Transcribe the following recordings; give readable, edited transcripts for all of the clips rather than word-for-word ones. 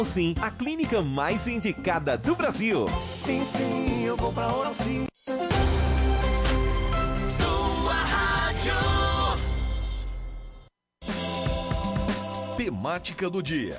Sim, a clínica mais indicada do Brasil. Sim, sim, eu vou pra Oral Sim. Tua rádio. Temática do dia.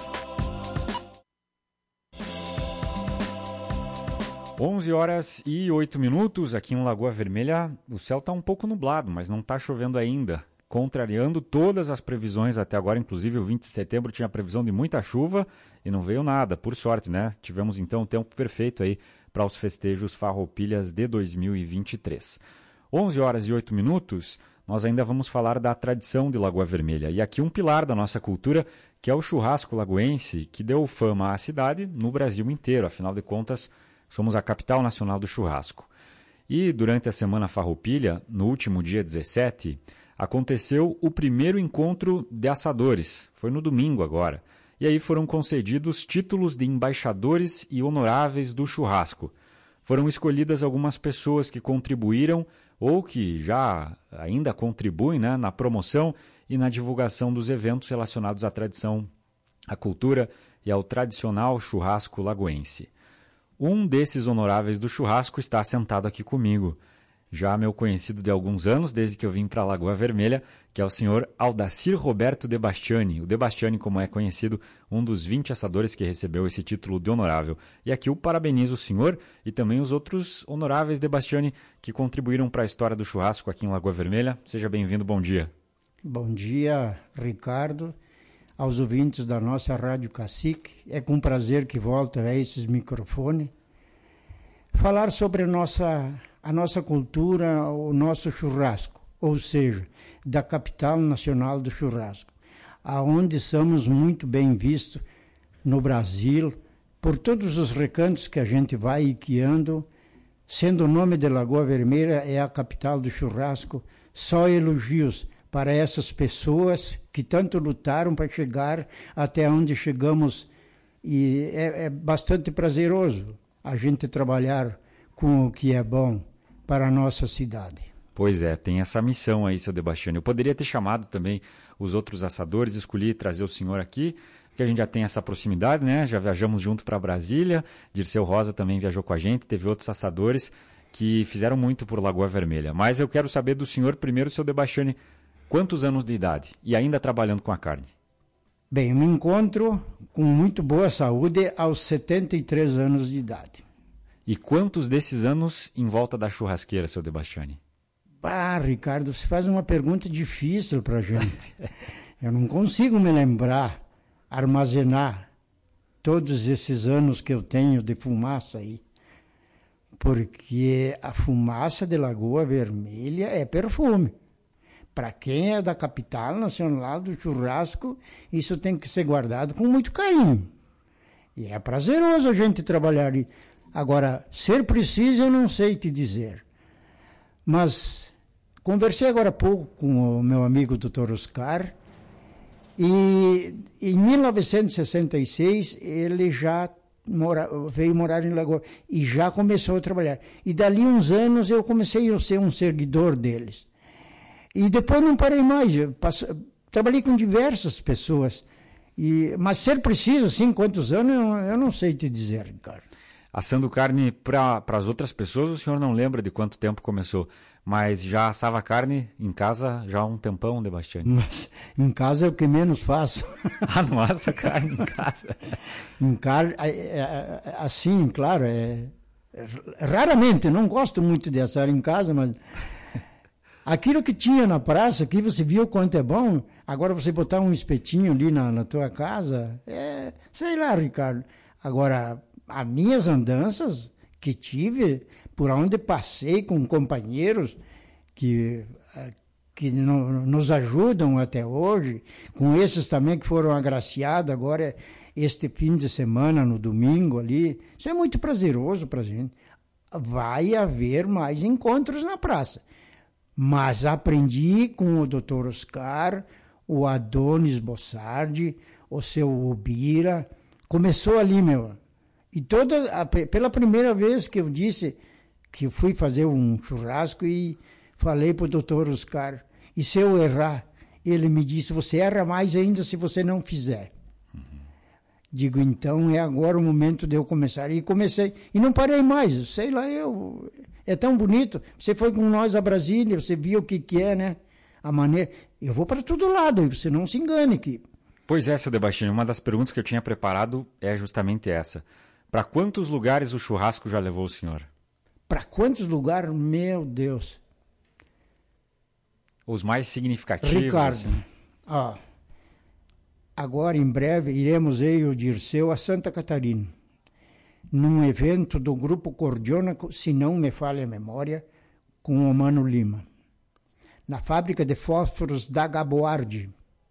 11h08 aqui em Lagoa Vermelha. O céu está um pouco nublado, mas não está chovendo ainda, contrariando todas as previsões até agora. Inclusive o 20 de setembro tinha previsão de muita chuva e não veio nada, por sorte, né? Tivemos então o tempo perfeito aí para os festejos Farroupilhas de 2023. 11h08, nós ainda vamos falar da tradição de Lagoa Vermelha. E aqui um pilar da nossa cultura, que é o churrasco lagoense, que deu fama à cidade no Brasil inteiro. Afinal de contas, somos a capital nacional do churrasco. E durante a Semana Farroupilha, no último dia 17, aconteceu o primeiro encontro de assadores. Foi no domingo agora. E aí foram concedidos títulos de embaixadores e honoráveis do churrasco. Foram escolhidas algumas pessoas que contribuíram ou que já ainda contribuem, né, na promoção e na divulgação dos eventos relacionados à tradição, à cultura e ao tradicional churrasco lagoense. Um desses honoráveis do churrasco está sentado aqui comigo. Já meu conhecido de alguns anos, desde que eu vim para a Lagoa Vermelha, que é o senhor Aldacir Roberto De Bastiani. O De Bastiani, como é conhecido, um dos 20 assadores que recebeu esse título de honorável. E aqui eu parabenizo o senhor e também os outros honoráveis De Bastiani que contribuíram para a história do churrasco aqui em Lagoa Vermelha. Seja bem-vindo, bom dia. Bom dia, Ricardo, aos ouvintes da nossa Rádio Cacique. É com prazer que volto a esses microfones. Falar sobre a nossa cultura, o nosso churrasco, ou seja, da capital nacional do churrasco, aonde somos muito bem vistos no Brasil, por todos os recantos que a gente vai guiando, sendo o nome de Lagoa Vermelha é a capital do churrasco, só elogios para essas pessoas que tanto lutaram para chegar até onde chegamos, e é bastante prazeroso a gente trabalhar com o que é bom para a nossa cidade. Pois é, tem essa missão aí, seu De Bastiani. Eu poderia ter chamado também os outros assadores, escolhi trazer o senhor aqui, porque a gente já tem essa proximidade, né? Já viajamos junto para Brasília, Dirceu Rosa também viajou com a gente, teve outros assadores que fizeram muito por Lagoa Vermelha. Mas eu quero saber do senhor primeiro, seu De Bastiani, quantos anos de idade e ainda trabalhando com a carne? Bem, eu me encontro com muito boa saúde aos 73 anos de idade. E quantos desses anos em volta da churrasqueira, seu De Bastiani? Ricardo, você faz uma pergunta difícil para a gente. Eu não consigo me lembrar, armazenar todos esses anos que eu tenho de fumaça aí. Porque a fumaça de Lagoa Vermelha é perfume. Para quem é da capital nacional do churrasco, isso tem que ser guardado com muito carinho. E é prazeroso a gente trabalhar ali. Agora, ser preciso eu não sei te dizer. Mas conversei agora há pouco com o meu amigo Dr. Oscar, e em 1966 ele já veio morar em Lagoa e já começou a trabalhar. E dali uns anos eu comecei a ser um seguidor deles. E depois não parei mais, trabalhei com diversas pessoas. Mas ser preciso, assim, quantos anos, eu não sei te dizer, Ricardo. Assando carne para as outras pessoas, o senhor não lembra de quanto tempo começou, mas já assava carne em casa já há um tempão, De Bastiani? Mas em casa é o que menos faço. Não assa carne em casa? Em casa, assim, claro, raramente, não gosto muito de assar em casa, mas aquilo que tinha na praça, aqui você viu quanto é bom, agora você botar um espetinho ali na tua casa, sei lá, Ricardo. Agora, as minhas andanças que tive, por onde passei com companheiros que nos ajudam até hoje, com esses também que foram agraciados agora este fim de semana, no domingo ali, isso é muito prazeroso para a gente. Vai haver mais encontros na praça. Mas aprendi com o Dr. Oscar, o Adonis Bossardi, o seu Obira, começou ali, E pela primeira vez que eu disse que fui fazer um churrasco e falei para o Dr. Oscar, e se eu errar? Ele me disse, você erra mais ainda se você não fizer. Digo, então é agora o momento de eu começar. E comecei, e não parei mais, sei lá, é tão bonito. Você foi com nós a Brasília, você viu o que é, né? A maneira, eu vou para todo lado, e você não se engane aqui. Pois é, seu Debastiani, uma das perguntas que eu tinha preparado é justamente essa. Para quantos lugares o churrasco já levou o senhor? Para quantos lugares? Meu Deus. Os mais significativos, Ricardo, assim. Agora em breve iremos eu e o Dirceu a Santa Catarina, num evento do Grupo Cordiona, se não me falha a memória, com o Mano Lima, na fábrica de fósforos da Gaboardi.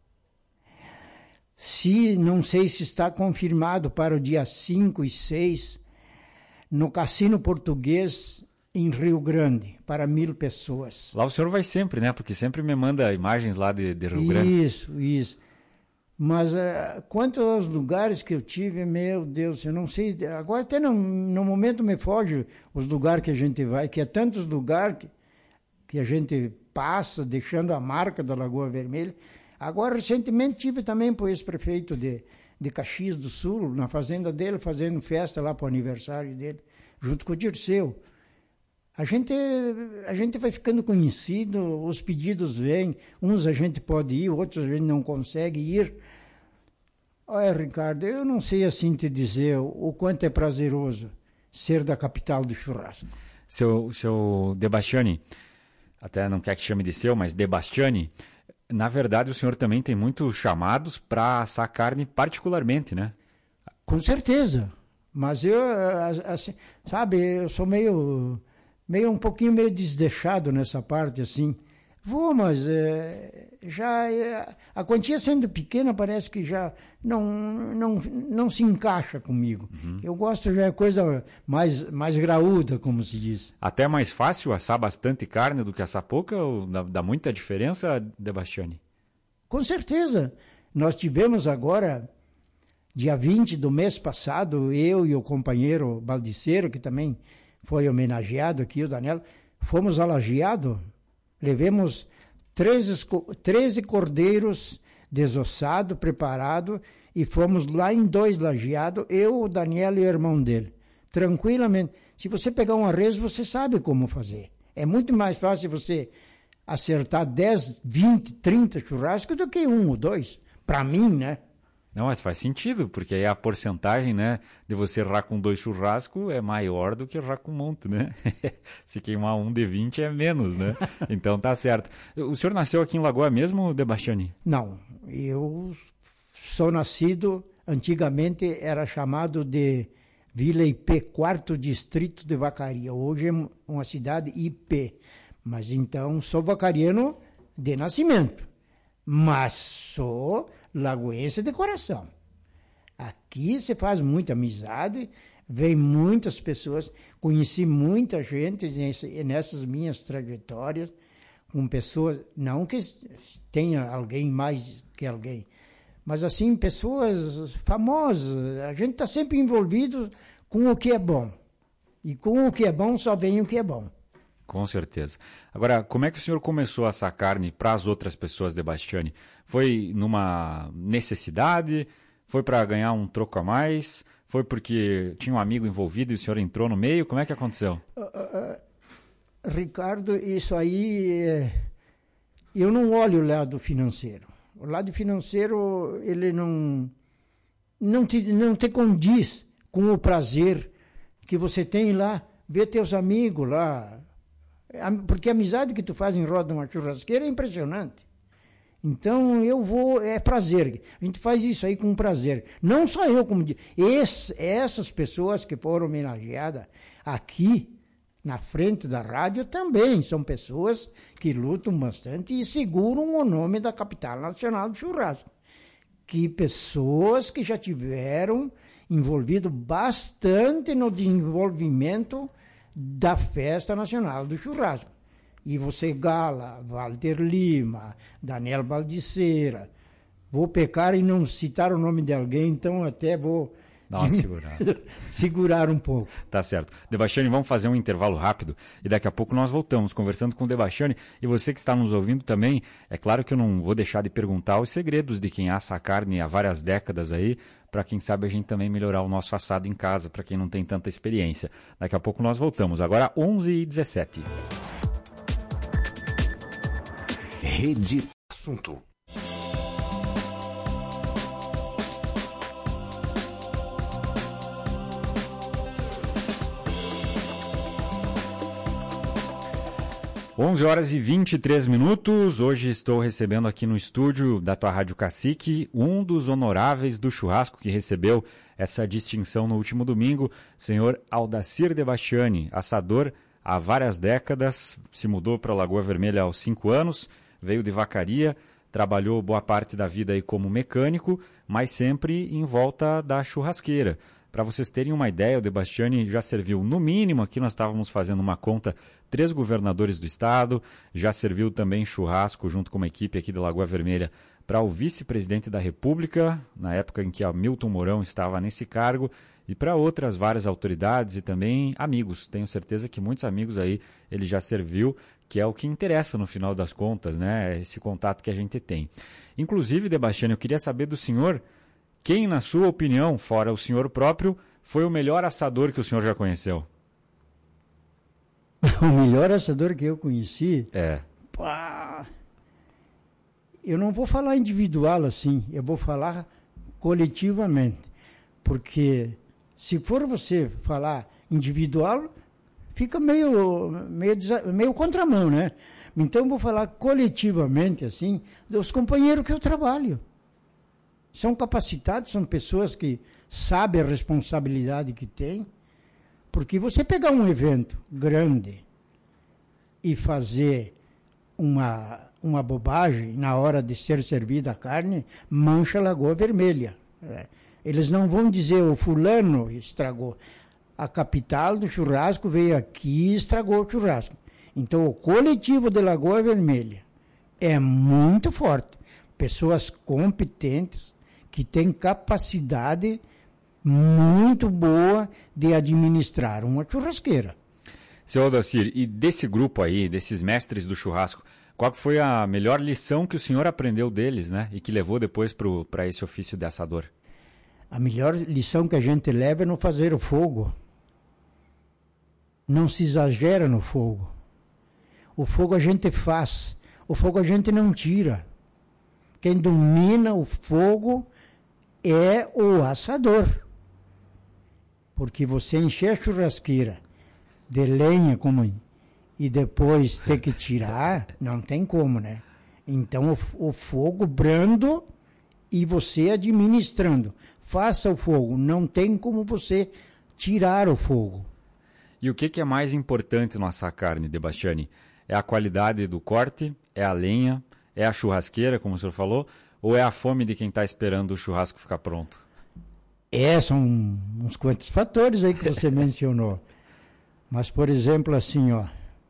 Não sei se está confirmado para o dia 5 e 6, no Cassino Português, em Rio Grande, para 1.000 pessoas. Lá o senhor vai sempre, né? Porque sempre me manda imagens lá de Rio Grande. Isso. Mas quanto aos lugares que eu tive, meu Deus, eu não sei. Agora até no momento me foge os lugares que a gente vai, que é tantos lugares que a gente passa, deixando a marca da Lagoa Vermelha. Agora, recentemente, tive também para o ex-prefeito de Caxias do Sul, na fazenda dele, fazendo festa lá para o aniversário dele, junto com o Dirceu. A gente vai ficando conhecido, os pedidos vêm, uns a gente pode ir, outros a gente não consegue ir. Olha, Ricardo, eu não sei assim te dizer o quanto é prazeroso ser da capital do churrasco. Seu Debastiani, até não quer que chame de seu, mas Debastiani, na verdade o senhor também tem muitos chamados para assar carne particularmente, né? Com certeza, mas eu, assim, sabe, eu sou um pouquinho meio desleixado nessa parte, assim. Vou, mas a quantia sendo pequena parece que já não se encaixa comigo. Uhum. Eu gosto já de coisa mais graúda, como se diz. Até mais fácil assar bastante carne do que assar pouca? Ou dá muita diferença, Debastiani? Com certeza. Nós tivemos agora, dia 20 do mês passado, eu e o companheiro Baldiceiro, que também foi homenageado aqui, o Daniel, fomos a Lajeado, levemos 13 cordeiros desossados, preparados, e fomos lá em 2 Lajeado, eu, o Daniel e o irmão dele. Tranquilamente. Se você pegar um arrezo, você sabe como fazer. É muito mais fácil você acertar 10, 20, 30 churrascos do que 1 ou 2. Para mim, né? Não, mas faz sentido, porque aí a porcentagem, né, de você errar com 2 churrascos é maior do que errar com um monte, né? Se queimar 1 de 20 é menos, né? Então tá certo. O senhor nasceu aqui em Lagoa mesmo, Debastiani? Não, eu sou nascido, antigamente era chamado de Vila IP, 4º Distrito de Vacaria. Hoje é uma cidade IP. Mas então sou vacariano de nascimento. Mas sou lagoense de coração. Aqui se faz muita amizade, vem muitas pessoas, conheci muita gente nessas minhas trajetórias, com pessoas, não que tenha alguém mais que alguém, mas assim, pessoas famosas. A gente está sempre envolvido com o que é bom. E com o que é bom só vem o que é bom. Com certeza. Agora, como é que o senhor começou a assar carne para as outras pessoas, Debastiani? Foi numa necessidade? Foi para ganhar um troco a mais? Foi porque tinha um amigo envolvido e o senhor entrou no meio? Como é que aconteceu? Ricardo, isso aí, eu não olho o lado financeiro. O lado financeiro, ele não te condiz com o prazer que você tem lá, ver teus amigos lá. Porque a amizade que tu faz em roda de uma churrasqueira é impressionante. Então eu vou, é prazer. A gente faz isso aí com prazer. Não só eu, como essas pessoas que foram homenageadas aqui na frente da rádio também são pessoas que lutam bastante e seguram o nome da capital nacional do churrasco. Que pessoas que já tiveram envolvido bastante no desenvolvimento da Festa Nacional do Churrasco. E você, Gala, Walter Lima, Daniel Baldiceira. Vou pecar e não citar o nome de alguém, então até vou Dá uma segurada. Segurar um pouco. Tá certo. Debastiani, vamos fazer um intervalo rápido e daqui a pouco nós voltamos conversando com o Debastiani. E você que está nos ouvindo também, é claro que eu não vou deixar de perguntar os segredos de quem assa a carne há várias décadas aí, para quem sabe a gente também melhorar o nosso assado em casa, para quem não tem tanta experiência. Daqui a pouco nós voltamos. Agora 11h17. Rede Assunto. Onze horas e 23 minutos. Hoje estou recebendo aqui no estúdio da tua Rádio Cacique um dos honoráveis do churrasco que recebeu essa distinção no último domingo, senhor Aldacir Debastiani, assador há várias décadas, se mudou para Lagoa Vermelha aos 5 anos, veio de Vacaria, trabalhou boa parte da vida aí como mecânico, mas sempre em volta da churrasqueira. Para vocês terem uma ideia, o Debastiani já serviu, no mínimo, aqui nós estávamos fazendo uma conta, 3 governadores do estado, já serviu também churrasco junto com uma equipe aqui da Lagoa Vermelha para o vice-presidente da República, na época em que Hamilton Mourão estava nesse cargo, e para outras várias autoridades e também amigos. Tenho certeza que muitos amigos aí ele já serviu, que é o que interessa no final das contas, né? Esse contato que a gente tem. Inclusive, Debastiani, eu queria saber do senhor, quem, na sua opinião, fora o senhor próprio, foi o melhor assador que o senhor já conheceu? O melhor assador que eu conheci? Pá, eu não vou falar individual assim, eu vou falar coletivamente. Porque se for você falar individual, fica meio contramão, né? Então eu vou falar coletivamente, assim, dos companheiros que eu trabalho. São capacitados, são pessoas que sabem a responsabilidade que têm. Porque você pegar um evento grande e fazer uma bobagem na hora de ser servida a carne, mancha a Lagoa Vermelha. Eles não vão dizer o fulano estragou. A capital do churrasco veio aqui e estragou o churrasco. Então o coletivo de Lagoa Vermelha é muito forte. Pessoas competentes, que têm capacidade muito boa de administrar uma churrasqueira. Seu Aldacir, e desse grupo aí, desses mestres do churrasco, qual foi a melhor lição que o senhor aprendeu deles, né? E que levou depois para esse ofício de assador? A melhor lição que a gente leva é não fazer o fogo. Não se exagera no fogo. O fogo a gente faz, o fogo a gente não tira. Quem domina o fogo é o assador. Porque você encher a churrasqueira de lenha e depois ter que tirar, não tem como, né? Então o fogo brando e você administrando. Faça o fogo, não tem como você tirar o fogo. E o que é mais importante no assar carne, Debastiani? É a qualidade do corte? É a lenha? É a churrasqueira, como o senhor falou? Ou é a fome de quem está esperando o churrasco ficar pronto? São uns quantos fatores aí que você mencionou. Mas, por exemplo, assim, ó,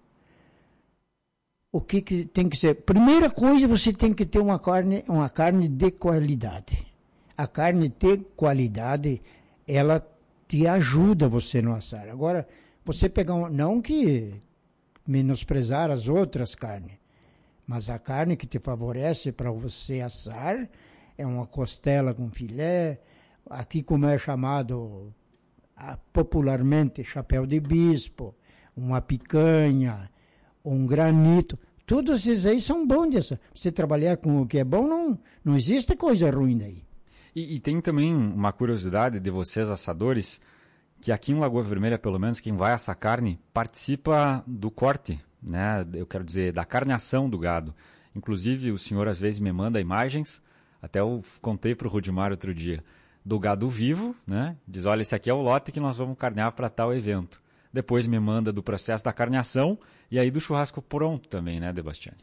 o que tem que ser? Primeira coisa, você tem que ter uma carne de qualidade. A carne de qualidade, ela te ajuda você no assar. Agora, você pegar não que menosprezar as outras carnes, mas a carne que te favorece para você assar é uma costela com filé, aqui como é chamado popularmente chapéu de bispo, uma picanha, um granito. Todos esses aí são bons dessa. Você trabalhar com o que é bom, não existe coisa ruim daí. E tem também uma curiosidade de vocês, assadores, que aqui em Lagoa Vermelha, pelo menos, quem vai assar carne participa do corte, né? Eu quero dizer, da carneação do gado. Inclusive, o senhor às vezes me manda imagens, até eu contei para o Rudimar outro dia, do gado vivo, né? Diz, olha, esse aqui é o lote que nós vamos carnear para tal evento. Depois me manda do processo da carneação e aí do churrasco pronto também, né, Debastiani?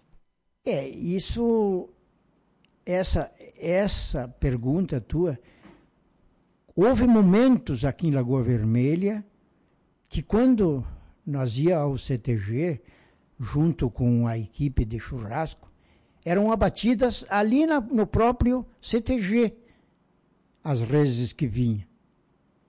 Essa pergunta tua, houve momentos aqui em Lagoa Vermelha que quando nós ia ao CTG, junto com a equipe de churrasco, eram abatidas ali no próprio CTG, as reses que vinham.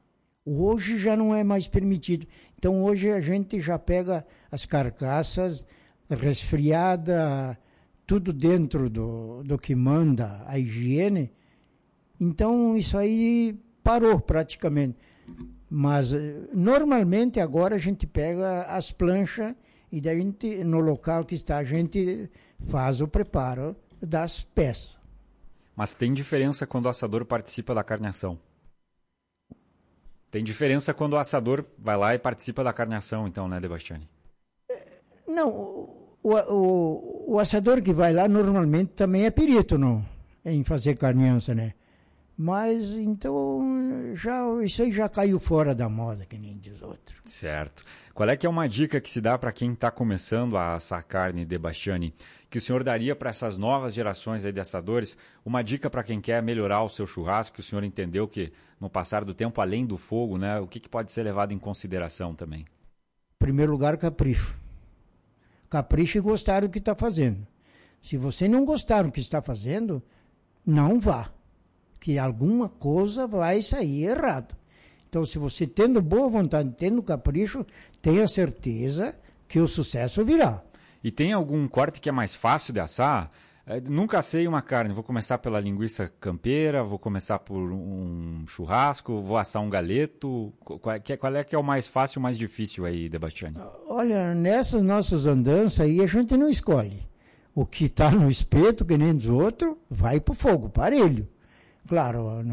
Hoje já não é mais permitido. Então hoje a gente já pega as carcaças resfriada, tudo dentro do que manda a higiene. Então isso aí parou praticamente. Mas normalmente agora a gente pega as planchas e daí no local que está a gente faz o preparo das peças. Mas tem diferença quando o assador participa da carneação? Tem diferença quando o assador vai lá e participa da carneação, então, né, Debastiani? Não, o assador que vai lá normalmente também é perito em fazer carneança, né? Mas, então, isso aí já caiu fora da moda, que nem diz outro. Certo. Qual é que é uma dica que se dá para quem está começando a assar carne, Debastiani, que o senhor daria para essas novas gerações aí de assadores? Uma dica para quem quer melhorar o seu churrasco, que o senhor entendeu que, no passar do tempo, além do fogo, né, o que pode ser levado em consideração também? Em primeiro lugar, capricho. Capricho e gostar do que está fazendo. Se você não gostar do que está fazendo, não vá. Que alguma coisa vai sair errado. Então, se você tendo boa vontade, tendo capricho, tenha certeza que o sucesso virá. E tem algum corte que é mais fácil de assar? Nunca assei uma carne, vou começar pela linguiça campeira, vou começar por um churrasco, vou assar um galeto. Qual é que é o mais fácil e o mais difícil aí, Debastiani? Olha, nessas nossas andanças aí a gente não escolhe. O que está no espeto, que nem dos outros, vai para o fogo, parelho. Claro,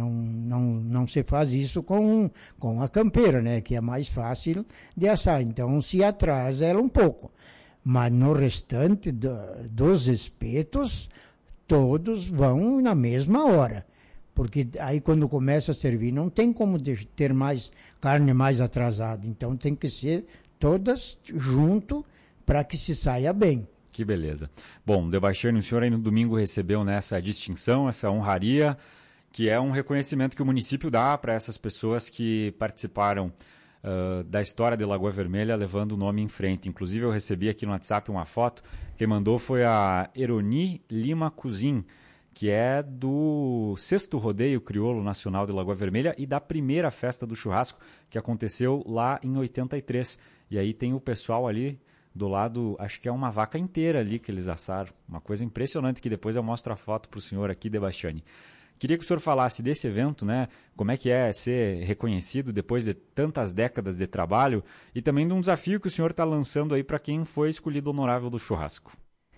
não se faz isso com a campeira, né? Que é mais fácil de assar. Então se atrasa ela um pouco. Mas no restante dos espetos, todos vão na mesma hora. Porque aí quando começa a servir, não tem como ter mais carne mais atrasada. Então tem que ser todas junto para que se saia bem. Que beleza. Bom, Debastiani, o senhor aí no domingo recebeu nessa distinção, essa honraria, que é um reconhecimento que o município dá para essas pessoas que participaram da história de Lagoa Vermelha, levando o nome em frente. Inclusive, eu recebi aqui no WhatsApp uma foto. Quem mandou foi a Eroni Lima Cuzin, que é do 6º Rodeio Crioulo Nacional de Lagoa Vermelha e da primeira festa do churrasco, que aconteceu lá em 83. E aí tem o pessoal ali do lado, acho que é uma vaca inteira ali que eles assaram. Uma coisa impressionante que depois eu mostro a foto para o senhor aqui, Debastiani. Queria que o senhor falasse desse evento, né? Como é que é ser reconhecido depois de tantas décadas de trabalho e também de um desafio que o senhor está lançando aí para quem foi escolhido honorável do churrasco.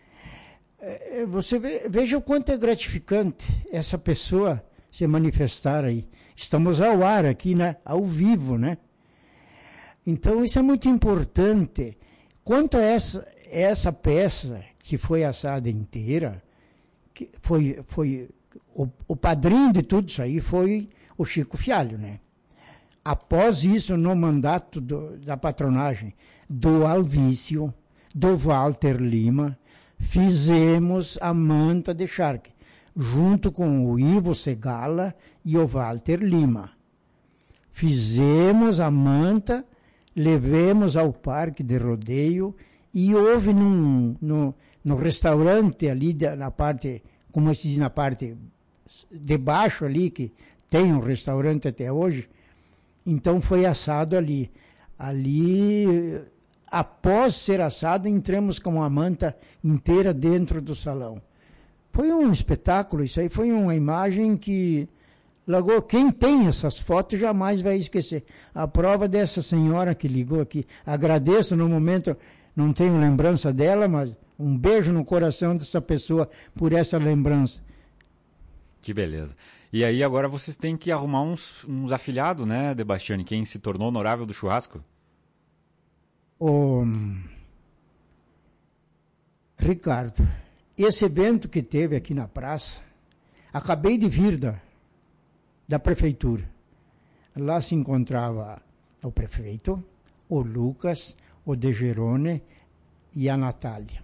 Você veja o quanto é gratificante essa pessoa se manifestar aí. Estamos ao ar aqui, né? Ao vivo, né? Então isso é muito importante. Quanto a essa peça que foi assada inteira, que foi o padrinho de tudo isso aí foi o Chico Fialho, né? Após isso, no mandato da patronagem do Alvício, do Walter Lima, fizemos a manta de charque, junto com o Ivo Segala e o Walter Lima. Fizemos a manta, levemos ao parque de rodeio e houve no restaurante ali na parte, como se diz, na parte de baixo ali, que tem um restaurante até hoje, então foi assado ali. Ali, após ser assado, entramos com a manta inteira dentro do salão. Foi um espetáculo, isso aí foi uma imagem que, Lagoa, quem tem essas fotos jamais vai esquecer. A prova dessa senhora que ligou aqui, agradeço no momento, não tenho lembrança dela, mas um beijo no coração dessa pessoa por essa lembrança. Que beleza. E aí agora vocês têm que arrumar uns afiliados, né, Debastiani? Quem se tornou honorável do churrasco? Ricardo, esse evento que teve aqui na praça, acabei de vir da prefeitura. Lá se encontrava o prefeito, o Lucas, o De Gerone e a Natália.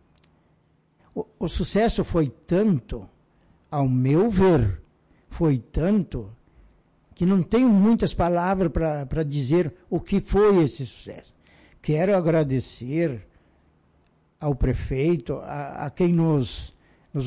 O sucesso foi tanto, ao meu ver, foi tanto que não tenho muitas palavras para dizer o que foi esse sucesso. Quero agradecer ao prefeito, a quem nos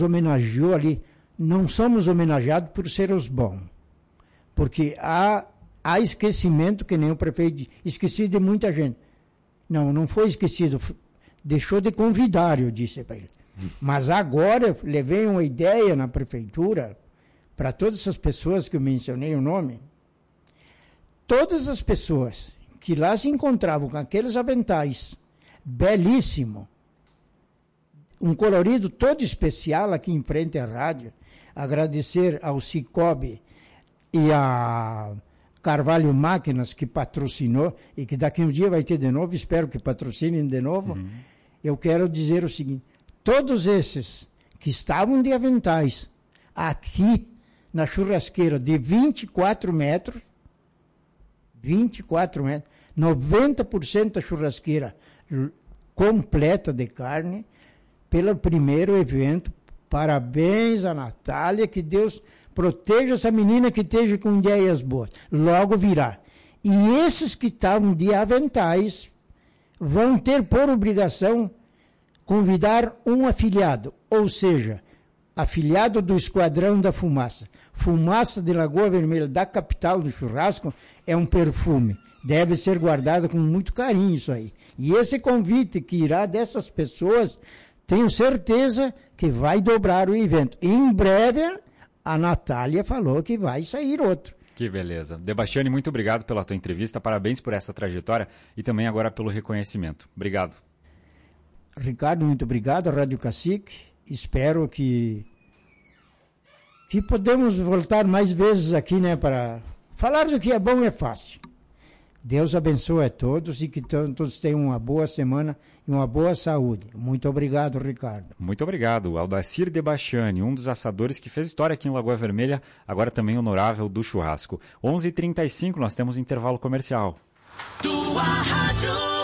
homenageou ali. Não somos homenageados por ser os bons, porque há há esquecimento, que nem o prefeito disse, esqueci de muita gente. Não foi esquecido, deixou de convidar, eu disse para ele. Mas agora eu levei uma ideia na prefeitura, para todas essas pessoas que eu mencionei o nome, todas as pessoas que lá se encontravam com aqueles aventais, belíssimo, um colorido todo especial aqui em frente à rádio, agradecer ao Cicobi e a Carvalho Máquinas, que patrocinou, e que daqui um dia vai ter de novo, espero que patrocinem de novo. Eu quero dizer o seguinte, todos esses que estavam de aventais aqui na churrasqueira de 24 metros, 90% da churrasqueira completa de carne, pelo primeiro evento. Parabéns a Natália, que Deus proteja essa menina que esteja com ideias boas. Logo virá. E esses que estavam de aventais vão ter por obrigação convidar um afiliado, ou seja, afiliado do Esquadrão da Fumaça. Fumaça de Lagoa Vermelha, da capital do churrasco, é um perfume. Deve ser guardado com muito carinho isso aí. E esse convite que irá dessas pessoas, tenho certeza que vai dobrar o evento. Em breve, a Natália falou que vai sair outro. Que beleza. Debastiani, muito obrigado pela tua entrevista, parabéns por essa trajetória e também agora pelo reconhecimento. Obrigado. Ricardo, muito obrigado, Rádio Cacique. Espero que podemos voltar mais vezes aqui, né, para falar do que é bom é fácil. Deus abençoe a todos e que todos tenham uma boa semana e uma boa saúde. Muito obrigado, Ricardo. Muito obrigado. Aldacir Debastiani, um dos assadores que fez história aqui em Lagoa Vermelha, agora também honorável do churrasco. 11h35, nós temos intervalo comercial. Tua rádio.